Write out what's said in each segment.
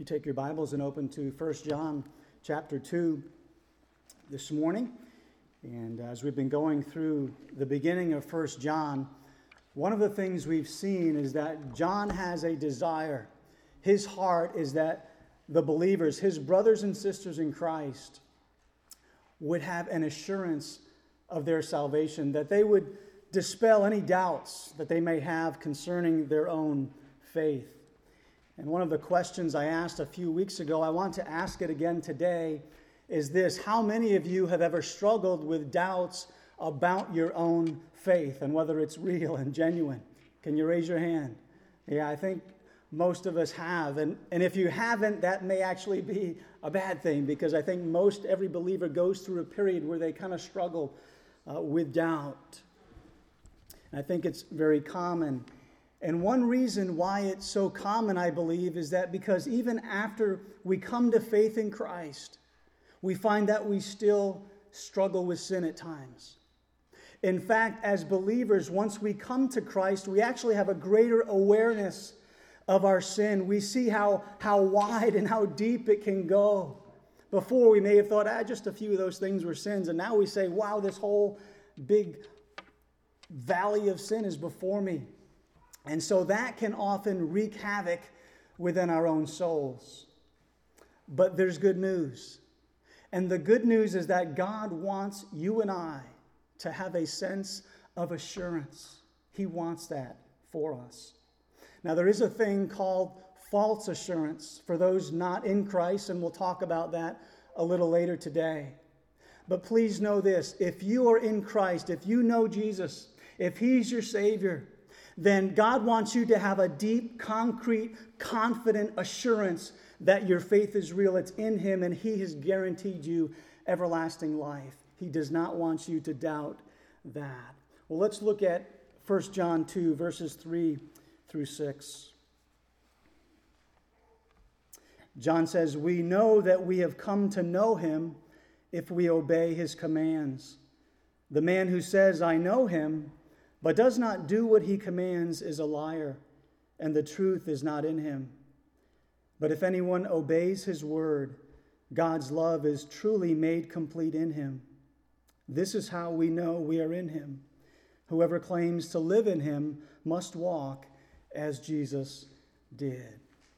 you take your Bibles and open to 1 John chapter 2 this morning. And as we've been going through the beginning of 1 John, one of the things we've seen is that John has a desire. His heart is that the believers, his brothers and sisters in Christ, would have an assurance of their salvation, that they would dispel any doubts that they may have concerning their own faith. And one of the questions I asked a few weeks ago, I want to ask it again today, is this: how many of you have ever struggled with doubts about your own faith and whether it's real and genuine? Can you raise your hand? Yeah, I think most of us have. And if you haven't, that may actually be a bad thing, because I think every believer goes through a period where they kind of struggle with doubt. And I think it's very common. And one reason why it's so common, I believe, is that because even after we come to faith in Christ, we find that we still struggle with sin at times. In fact, as believers, once we come to Christ, we actually have a greater awareness of our sin. We see how wide and how deep it can go. Before, we may have thought, just a few of those things were sins. And now we say, wow, this whole big valley of sin is before me. And so that can often wreak havoc within our own souls. But there's good news. And the good news is that God wants you and I to have a sense of assurance. He wants that for us. Now, there is a thing called false assurance for those not in Christ, and we'll talk about that a little later today. But please know this: if you are in Christ, if you know Jesus, if He's your Savior, then God wants you to have a deep, concrete, confident assurance that your faith is real. It's in Him, and He has guaranteed you everlasting life. He does not want you to doubt that. Well, let's look at 1 John 2, verses 3 through 6. John says, "We know that we have come to know Him if we obey His commands. The man who says, 'I know Him,' but does not do what He commands is a liar, and the truth is not in him. But if anyone obeys His word, God's love is truly made complete in him. This is how we know we are in Him. Whoever claims to live in Him must walk as Jesus did."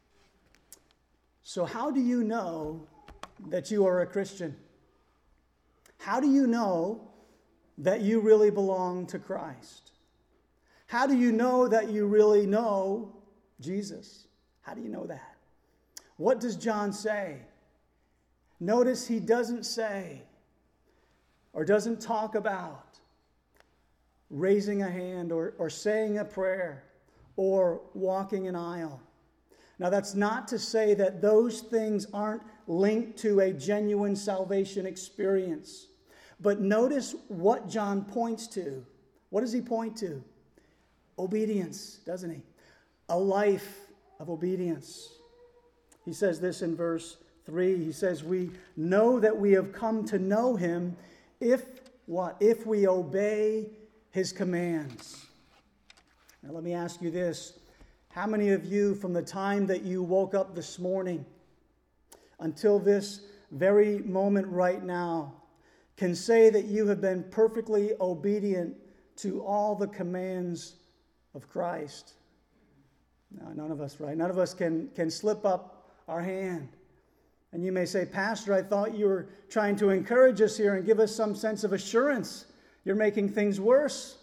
So how do you know that you are a Christian? How do you know that you really belong to Christ? How do you know that you really know Jesus? How do you know that? What does John say? Notice he doesn't say or doesn't talk about raising a hand or saying a prayer or walking an aisle. Now, that's not to say that those things aren't linked to a genuine salvation experience. But notice what John points to. What does he point to? Obedience, doesn't he? A life of obedience. He says this in verse 3. He says, "We know that we have come to know Him if what? If we obey His commands." Now let me ask you this. How many of you, from the time that you woke up this morning until this very moment right now, can say that you have been perfectly obedient to all the commands of Christ? No, none of us, right? None of us can slip up our hand. And you may say, "Pastor, I thought you were trying to encourage us here and give us some sense of assurance. You're making things worse."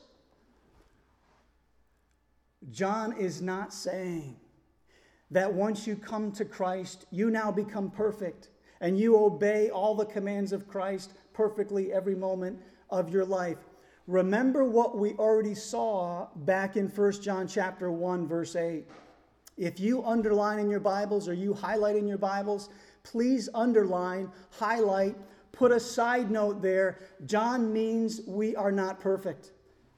John is not saying that once you come to Christ, you now become perfect and you obey all the commands of Christ perfectly every moment of your life. Remember what we already saw back in 1 John chapter 1, verse 8. If you underline in your Bibles or you highlight in your Bibles, please underline, highlight, put a side note there. John means we are not perfect.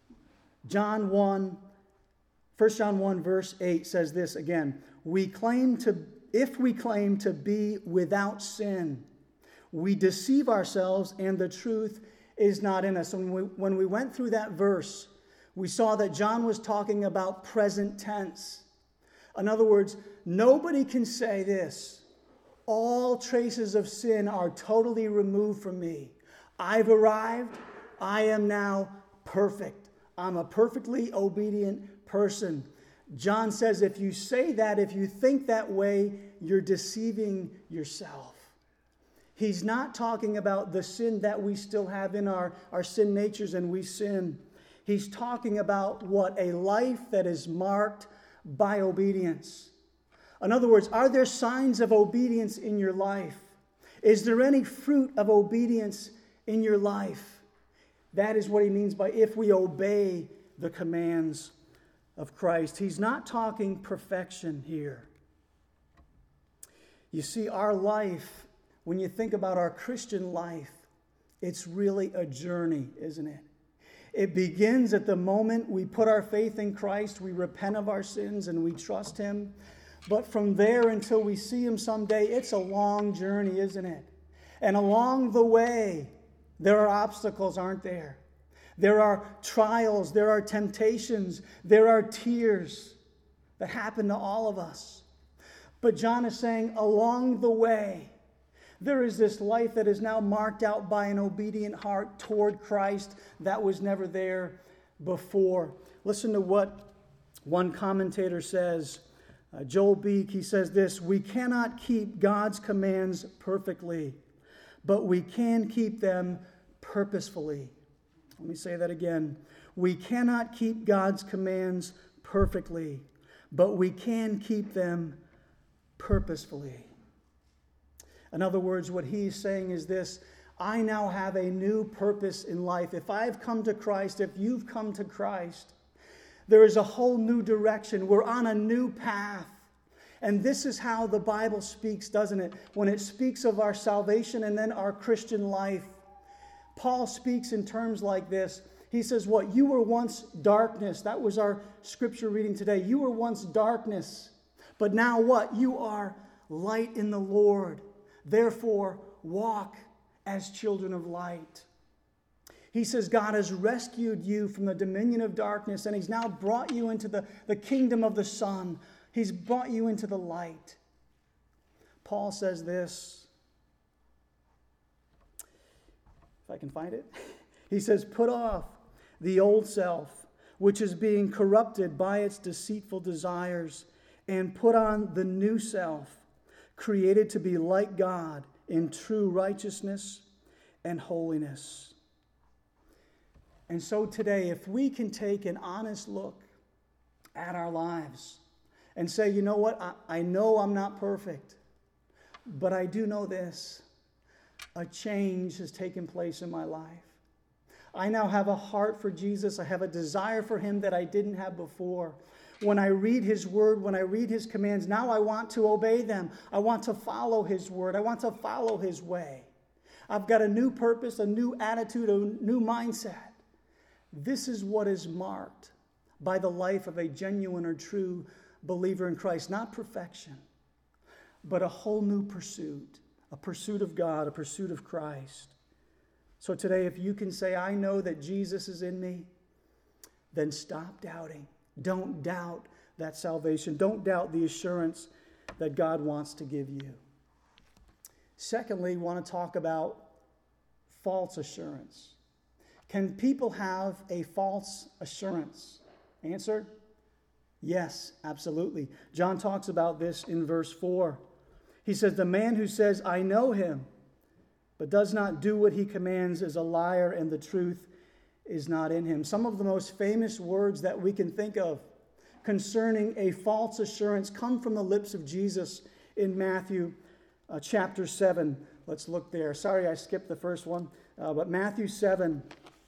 1 John 1, verse 8 says this again: if we claim to be without sin, we deceive ourselves and the truth is not in us. When we went through that verse, we saw that John was talking about present tense. In other words, nobody can say this: All traces of sin are totally removed from me. I've arrived. I am now perfect. I'm a perfectly obedient person. John says if you say that, if you think that way, you're deceiving yourself. He's not talking about the sin that we still have in our sin natures and we sin. He's talking about what? A life that is marked by obedience. In other words, are there signs of obedience in your life? Is there any fruit of obedience in your life? That is what he means by if we obey the commands of Christ. He's not talking perfection here. You see, our life, when you think about our Christian life, it's really a journey, isn't it? It begins at the moment we put our faith in Christ, we repent of our sins, and we trust him. But from there until we see him someday, it's a long journey, isn't it? And along the way, there are obstacles, aren't there? There are trials, there are temptations, there are tears that happen to all of us. But John is saying along the way, there is this life that is now marked out by an obedient heart toward Christ that was never there before. Listen to what one commentator says. Joel Beek, he says this: we cannot keep God's commands perfectly, but we can keep them purposefully. Let me say that again. We cannot keep God's commands perfectly, but we can keep them purposefully. In other words, what he's saying is this: I now have a new purpose in life. If I've come to Christ, if you've come to Christ, there is a whole new direction. We're on a new path. And this is how the Bible speaks, doesn't it? When it speaks of our salvation and then our Christian life, Paul speaks in terms like this. He says, what? You were once darkness. That was our scripture reading today. You were once darkness. But now what? You are light in the Lord. Therefore, walk as children of light. He says God has rescued you from the dominion of darkness, and he's now brought you into the kingdom of the Son. He's brought you into the light. Paul says this, if I can find it. He says, put off the old self, which is being corrupted by its deceitful desires, and put on the new self, created to be like God in true righteousness and holiness. And so today, if we can take an honest look at our lives and say, you know what, I know I'm not perfect, but I do know this: a change has taken place in my life. I now have a heart for Jesus. I have a desire for him that I didn't have before. When I read his word, when I read his commands, now I want to obey them. I want to follow his word. I want to follow his way. I've got a new purpose, a new attitude, a new mindset. This is what is marked by the life of a genuine or true believer in Christ. Not perfection, but a whole new pursuit. A pursuit of God, a pursuit of Christ. So today, if you can say, I know that Jesus is in me, then stop doubting. Don't doubt that salvation. Don't doubt the assurance that God wants to give you. Secondly, we want to talk about false assurance. Can people have a false assurance? Answer: yes, absolutely. John talks about this in verse 4. He says, the man who says, I know him, but does not do what he commands is a liar, and the truth is not in him. Some of the most famous words that we can think of concerning a false assurance come from the lips of Jesus in Matthew chapter 7. Let's look there. Sorry, I skipped the first one. But Matthew 7,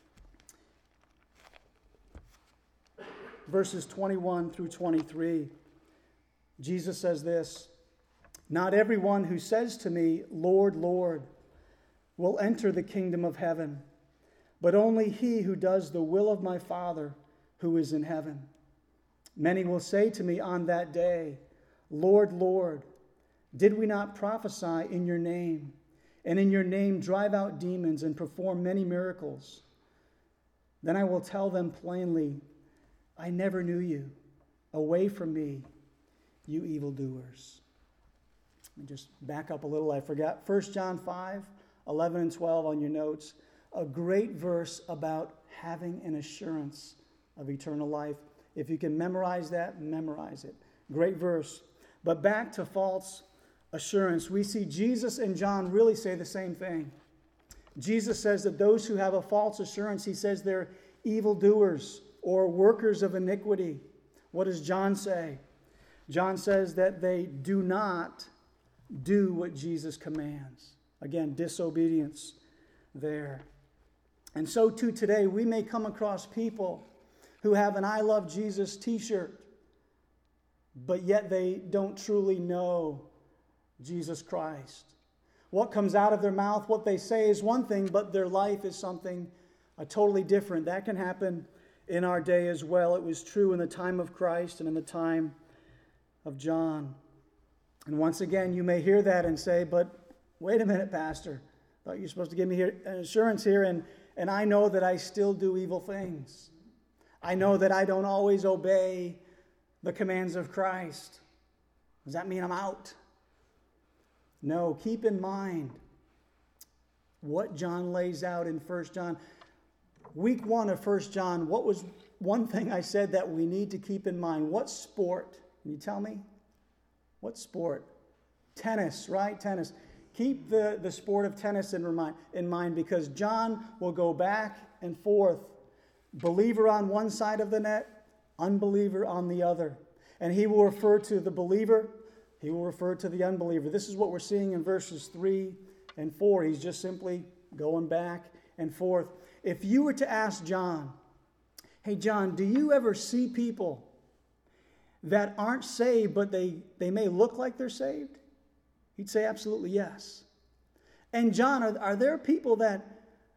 verses 21 through 23. Jesus says this: not everyone who says to me, Lord, Lord, will enter the kingdom of heaven, but only he who does the will of my Father who is in heaven. Many will say to me on that day, Lord, Lord, did we not prophesy in your name, and in your name drive out demons and perform many miracles? Then I will tell them plainly, I never knew you. Away from me, you evildoers. Let me just back up a little. I forgot 1 John 5, 11 and 12 on your notes. A great verse about having an assurance of eternal life. If you can memorize that, memorize it. Great verse. But back to false assurance. We see Jesus and John really say the same thing. Jesus says that those who have a false assurance, he says they're evildoers or workers of iniquity. What does John say? John says that they do not do what Jesus commands. Again, disobedience there. And so too today, we may come across people who have an I Love Jesus t-shirt, but yet they don't truly know Jesus Christ. What comes out of their mouth, what they say is one thing, but their life is something totally different. That can happen in our day as well. It was true in the time of Christ and in the time of John. And once again, you may hear that and say, but wait a minute, Pastor. I thought you were supposed to give me an assurance here, and I know that I still do evil things. I know that I don't always obey the commands of Christ. Does that mean I'm out? No, keep in mind what John lays out in 1 John. Week 1 of 1 John, what was one thing I said that we need to keep in mind? What sport? Can you tell me? What sport? Tennis, right? Tennis. Keep the sport of tennis in mind because John will go back and forth. Believer on one side of the net, unbeliever on the other. And he will refer to the believer, he will refer to the unbeliever. This is what we're seeing in verses 3 and 4. He's just simply going back and forth. If you were to ask John, hey John, do you ever see people that aren't saved, but they may look like they're saved? He'd say absolutely yes. And John, are there people that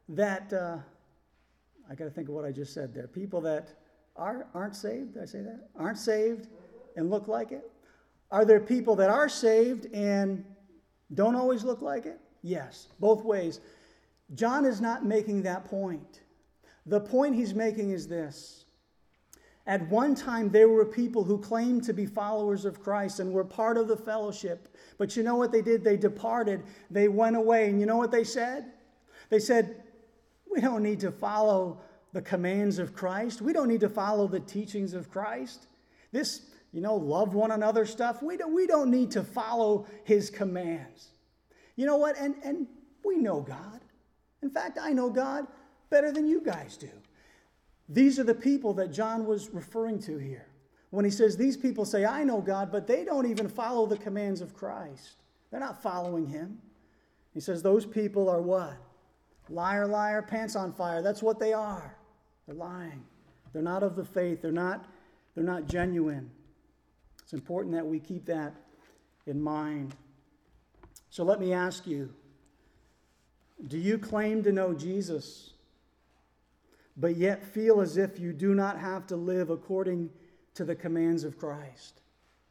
I got to think of what I just said there. People that aren't saved, did I say that? Aren't saved and look like it? Are there people that are saved and don't always look like it? Yes, both ways. John is not making that point. The point he's making is this. At one time, there were people who claimed to be followers of Christ and were part of the fellowship. But you know what they did? They departed. They went away. And you know what they said? They said, we don't need to follow the commands of Christ. We don't need to follow the teachings of Christ. This, love one another stuff. We don't need to follow his commands. You know what? And we know God. In fact, I know God better than you guys do. These are the people that John was referring to here. When he says these people say, I know God, but they don't even follow the commands of Christ. They're not following him. He says those people are what? Liar, liar, pants on fire. That's what they are. They're lying. They're not of the faith. They're not genuine. It's important that we keep that in mind. So let me ask you, do you claim to know Jesus, but yet feel as if you do not have to live according to the commands of Christ?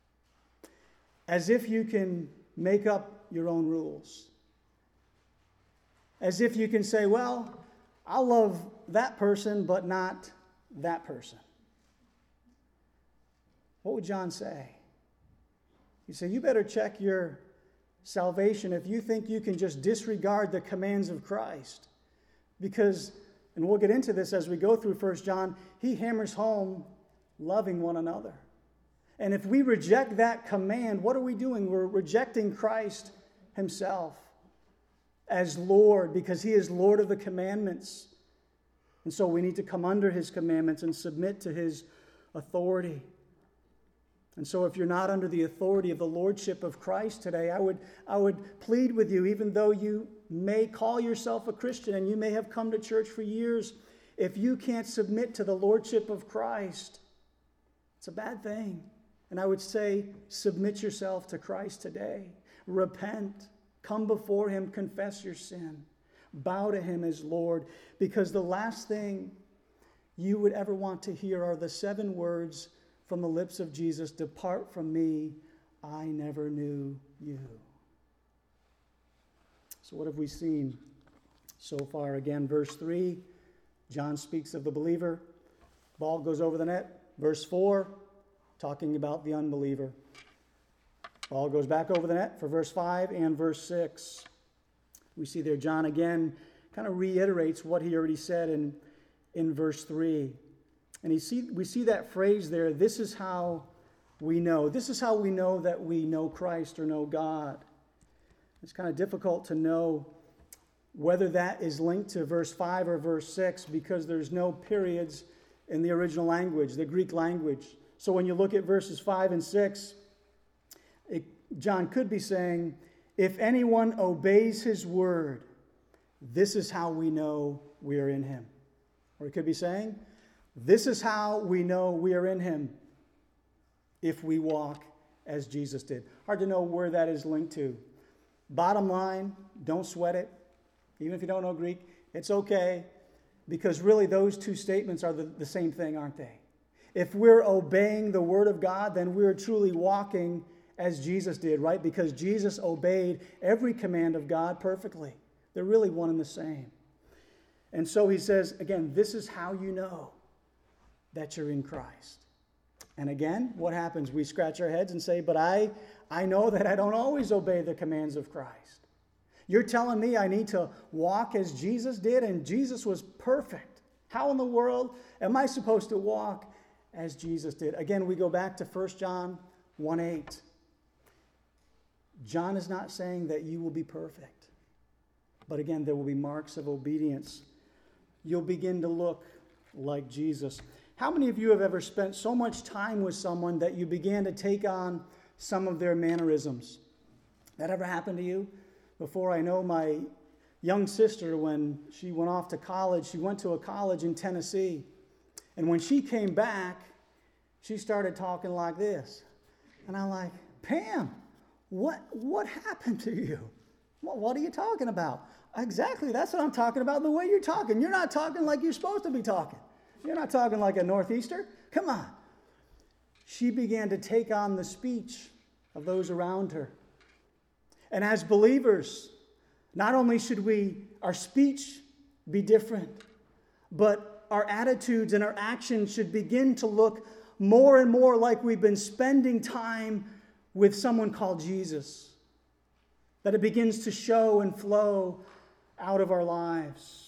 As if you can make up your own rules. As if you can say, well, I'll love that person, but not that person. What would John say? He'd say, you better check your salvation if you think you can just disregard the commands of Christ. Because, and we'll get into this as we go through 1 John, he hammers home loving one another. And if we reject that command, what are we doing? We're rejecting Christ himself as Lord, because he is Lord of the commandments. And so we need to come under his commandments and submit to his authority. And so if you're not under the authority of the lordship of Christ today, I would plead with you, even though you may call yourself a Christian and you may have come to church for years, if you can't submit to the lordship of Christ, it's a bad thing. And I would say, submit yourself to Christ today. Repent. Come before him, confess your sin. Bow to him as Lord, because the last thing you would ever want to hear are the 7 words from the lips of Jesus, depart from me, I never knew you. So what have we seen so far? Again, verse 3, John speaks of the believer. Ball goes over the net. Verse 4, talking about the unbeliever. Paul goes back over the net for verse 5 and verse 6. We see there John again kind of reiterates what he already said in verse 3. And we see that phrase there, this is how we know. This is how we know that we know Christ or know God. It's kind of difficult to know whether that is linked to verse 5 or verse 6 because there's no periods in the original language, the Greek language. So when you look at verses 5 and 6, John could be saying, if anyone obeys his word, this is how we know we are in him. Or it could be saying, this is how we know we are in him if we walk as Jesus did. Hard to know where that is linked to. Bottom line, don't sweat it. Even if you don't know Greek, it's okay. Because really those two statements are the same thing, aren't they? If we're obeying the word of God, then we're truly walking as Jesus did, right? Because Jesus obeyed every command of God perfectly. They're really one and the same. And so he says, again, this is how you know that you're in Christ. And again, what happens? We scratch our heads and say, but I know that I don't always obey the commands of Christ. You're telling me I need to walk as Jesus did, and Jesus was perfect. How in the world am I supposed to walk as Jesus did? Again, we go back to 1 John 1:8. John is not saying that you will be perfect. But again, there will be marks of obedience. You'll begin to look like Jesus. How many of you have ever spent so much time with someone that you began to take on some of their mannerisms? That ever happened to you? Before I know my young sister, when she went off to college, she went to a college in Tennessee. And when she came back, she started talking like this. And I'm like, Pam, what happened to you? What are you talking about? Exactly, that's what I'm talking about, the way you're talking. You're not talking like you're supposed to be talking. You're not talking like a Northeaster. Come on. She began to take on the speech of those around her. And as believers, not only should our speech be different, but our attitudes and our actions should begin to look more and more like we've been spending time with someone called Jesus. That it begins to show and flow out of our lives.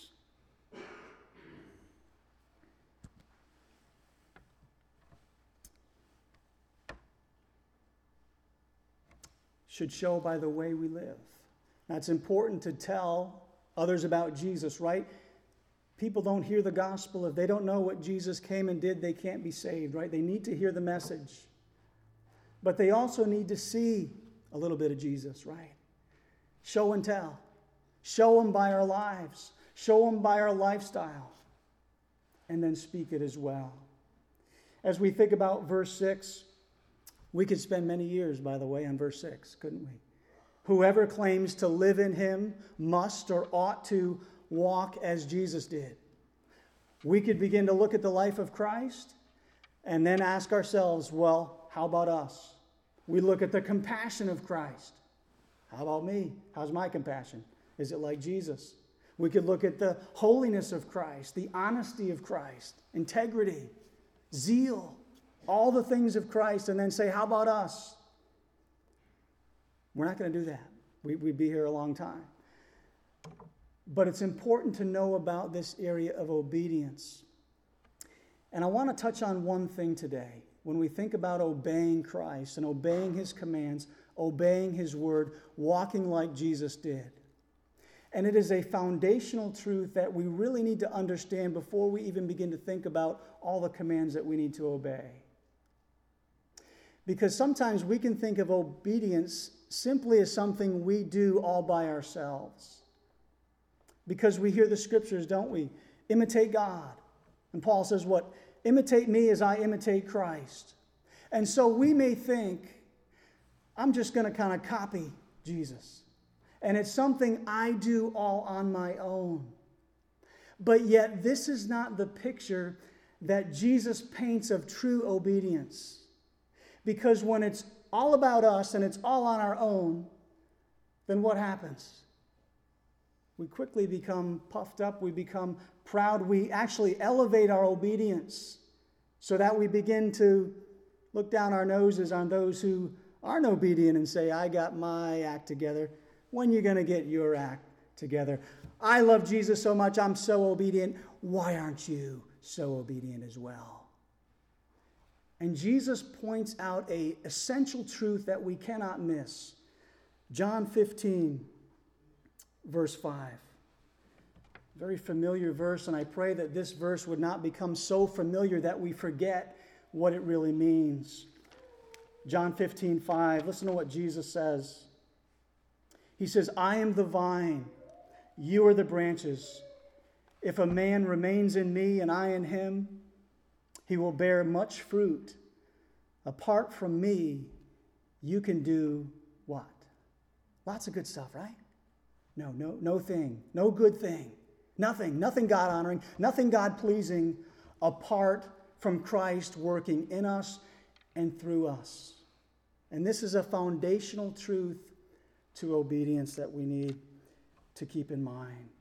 Should show by the way we live. Now, it's important to tell others about Jesus, right? People don't hear the gospel. If they don't know what Jesus came and did, they can't be saved, right? They need to hear the message. But they also need to see a little bit of Jesus, right? Show and tell. Show them by our lives. Show them by our lifestyle. And then speak it as well. As we think about verse 6, we could spend many years, by the way, on verse 6, couldn't we? Whoever claims to live in him must or ought to walk as Jesus did. We could begin to look at the life of Christ and then ask ourselves, well, how about us? We look at the compassion of Christ. How about me? How's my compassion? Is it like Jesus? We could look at the holiness of Christ, the honesty of Christ, integrity, zeal, all the things of Christ, and then say, how about us? We're not going to do that. We'd be here a long time. But it's important to know about this area of obedience. And I want to touch on one thing today. When we think about obeying Christ and obeying his commands, obeying his word, walking like Jesus did. And it is a foundational truth that we really need to understand before we even begin to think about all the commands that we need to obey. Because sometimes we can think of obedience simply as something we do all by ourselves. Because we hear the scriptures, don't we? Imitate God. And Paul says what? Imitate me as I imitate Christ. And so we may think, I'm just going to kind of copy Jesus. And it's something I do all on my own. But yet this is not the picture that Jesus paints of true obedience. Because when it's all about us and it's all on our own, then what happens? We quickly become puffed up. We become proud. We actually elevate our obedience so that we begin to look down our noses on those who aren't obedient and say, I got my act together. When are you going to get your act together? I love Jesus so much, I'm so obedient. Why aren't you so obedient as well? And Jesus points out an essential truth that we cannot miss. John 15, verse 5. Very familiar verse, and I pray that this verse would not become so familiar that we forget what it really means. John 15, 5. Listen to what Jesus says. He says, I am the vine, you are the branches. If a man remains in me and I in him, he will bear much fruit. Apart from me, you can do what? Lots of good stuff, right? No thing, no good thing. Nothing God-honoring, nothing God-pleasing apart from Christ working in us and through us. And this is a foundational truth to obedience that we need to keep in mind.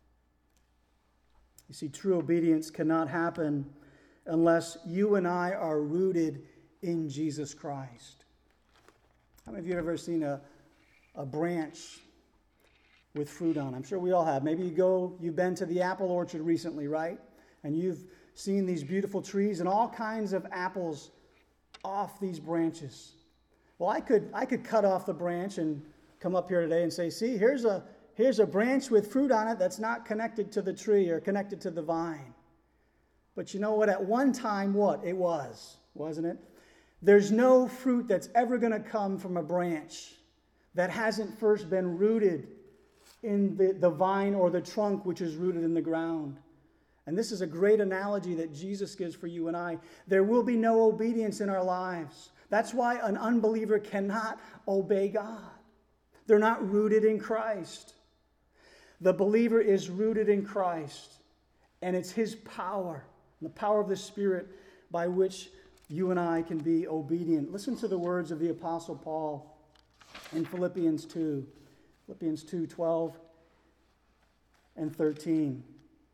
You see, true obedience cannot happen unless you and I are rooted in Jesus Christ. How many of you have ever seen a branch with fruit on? I'm sure we all have. Maybe you've been to the apple orchard recently, right? And you've seen these beautiful trees and all kinds of apples off these branches. Well, I could cut off the branch and come up here today and say, see, here's a branch with fruit on it that's not connected to the tree or connected to the vine. But you know what? At one time, what? It was, wasn't it? There's no fruit that's ever going to come from a branch that hasn't first been rooted in the vine or the trunk, which is rooted in the ground. And this is a great analogy that Jesus gives for you and I. There will be no obedience in our lives. That's why an unbeliever cannot obey God. They're not rooted in Christ. The believer is rooted in Christ, and it's his power, the power of the Spirit, by which you and I can be obedient. Listen to the words of the Apostle Paul in Philippians 2. Philippians 2, 12 and 13.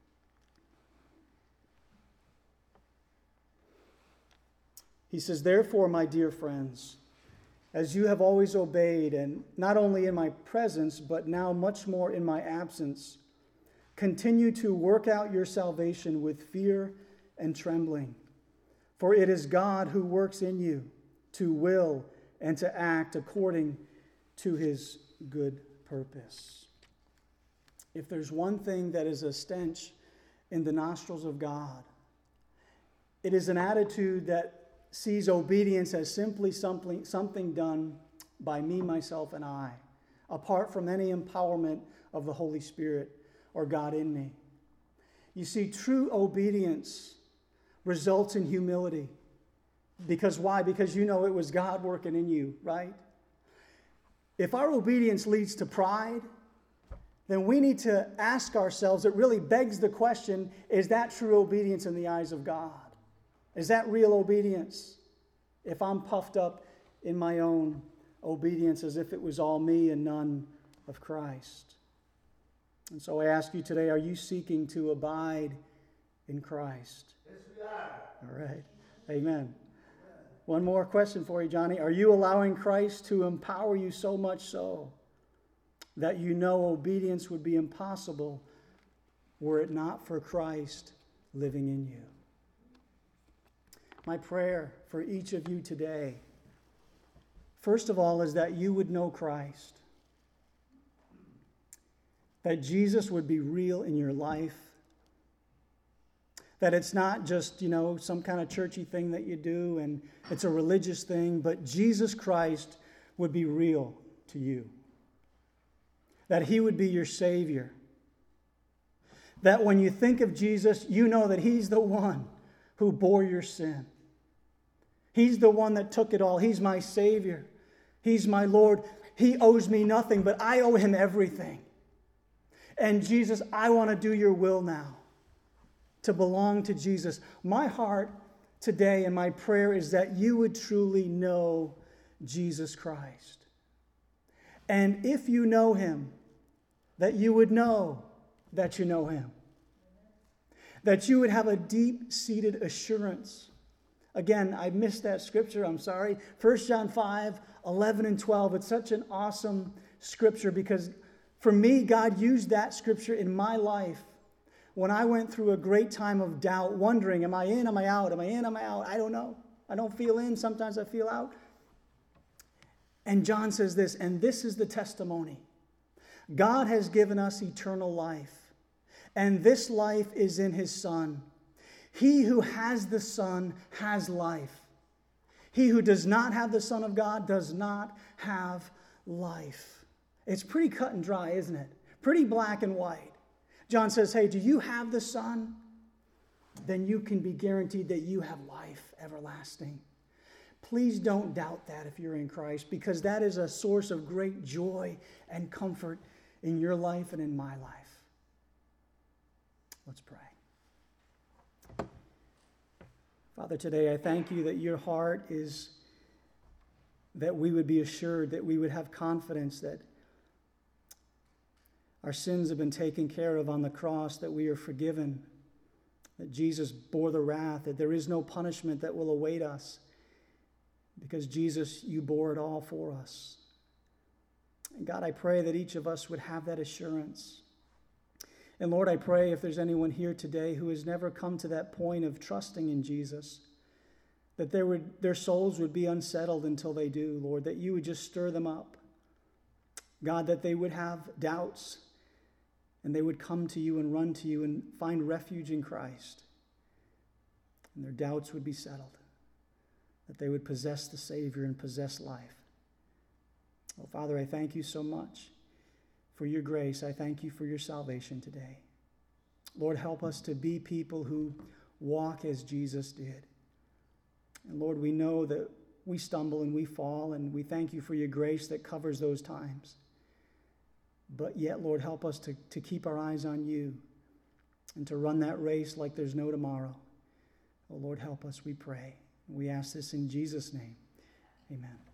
He says, therefore, my dear friends, as you have always obeyed, and not only in my presence, but now much more in my absence, continue to work out your salvation with fear and trembling. For it is God who works in you to will and to act according to his good purpose. If there's one thing that is a stench in the nostrils of God, it is an attitude that sees obedience as simply something done by me, myself, and I, apart from any empowerment of the Holy Spirit or God in me. You see, true obedience results in humility. Because why? Because you know it was God working in you, right? If our obedience leads to pride, then we need to ask ourselves, it really begs the question, is that true obedience in the eyes of God? Is that real obedience? If I'm puffed up in my own obedience as if it was all me and none of Christ. And so I ask you today, are you seeking to abide in Christ? Yes, we are. All right. Amen. One more question for you, Johnny. Are you allowing Christ to empower you so much so that you know obedience would be impossible were it not for Christ living in you? My prayer for each of you today, first of all, is that you would know Christ. That Jesus would be real in your life. That it's not just, some kind of churchy thing that you do and it's a religious thing, but Jesus Christ would be real to you. That he would be your Savior. That when you think of Jesus, you know that he's the one who bore your sin. He's the one that took it all. He's my Savior. He's my Lord. He owes me nothing, but I owe him everything. And Jesus, I want to do your will now, to belong to Jesus. My heart today and my prayer is that you would truly know Jesus Christ. And if you know him, that you would know that you know him. That you would have a deep-seated assurance Again, I missed that scripture. I'm sorry. 1 John 5, 11 and 12. It's such an awesome scripture because for me, God used that scripture in my life when I went through a great time of doubt, wondering, am I in, am I out? Am I in, am I out? I don't know. I don't feel in. Sometimes I feel out. And John says this, and this is the testimony. God has given us eternal life, and this life is in his Son. He who has the Son has life. He who does not have the Son of God does not have life. It's pretty cut and dry, isn't it? Pretty black and white. John says, hey, do you have the Son? Then you can be guaranteed that you have life everlasting. Please don't doubt that if you're in Christ, because that is a source of great joy and comfort in your life and in my life. Let's pray. Father, today I thank you that your heart is that we would be assured, that we would have confidence that our sins have been taken care of on the cross, that we are forgiven, that Jesus bore the wrath, that there is no punishment that will await us, because Jesus, you bore it all for us. And God, I pray that each of us would have that assurance. And Lord, I pray if there's anyone here today who has never come to that point of trusting in Jesus, that their souls would be unsettled until they do, Lord, that you would just stir them up. God, that they would have doubts and they would come to you and run to you and find refuge in Christ. And their doubts would be settled, that they would possess the Savior and possess life. Oh, Father, I thank you so much for your grace. I thank you for your salvation today. Lord, help us to be people who walk as Jesus did. And Lord, we know that we stumble and we fall, and we thank you for your grace that covers those times. But yet, Lord, help us to keep our eyes on you and to run that race like there's no tomorrow. Oh, Lord, help us, we pray. We ask this in Jesus' name. Amen.